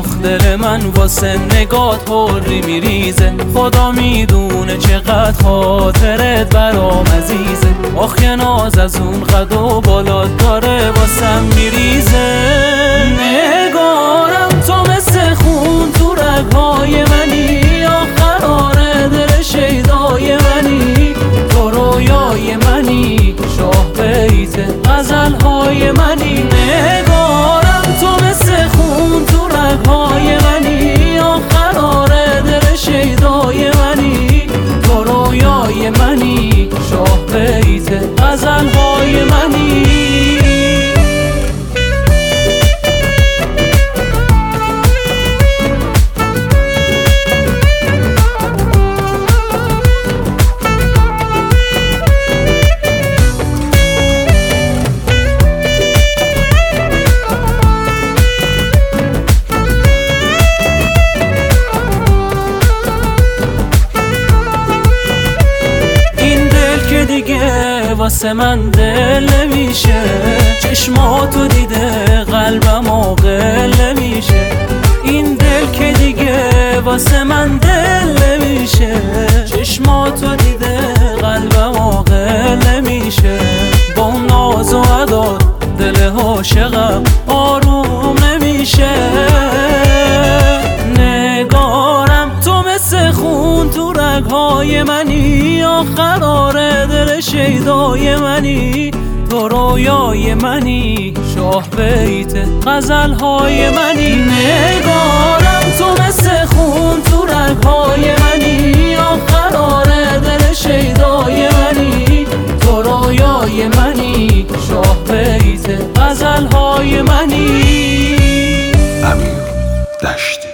دل من واسه نگات حری میریزه. خدا میدونه چقدر خاطرت برام عزیزه. آخ یه ناز از اون قد و بالات داره واسم میریزه. نگارم تو مثل خون تو رگهای منی، آخر دل شیدای منی، تو رویای منی، شاه بیت غزلهای منی. نگارم تو مثل خون تو رگهای منی، آخر دل شیدای منی، تو رویای منی، شاه بیت غزلهای منی. واسه من دل نمیشه، چشماتو دیده قلبم عاقل نمیشه. این دل که دیگه واسه من دل نمیشه، چشماتو دیده قلبم عاقل نمیشه. با اون ناز و عداد دل عاشقم آروم نمیشه. نگارم تو مثل خون تو رگهای منی، آخر دل شیدای منی، تو رویای منی، شاه بیت غزلهای منی. نگارم تو مثل خون تو رگهای منی، آخر دل شیدای منی، تو رویای منی، شاه بیت غزلهای منی. امیر دشتی.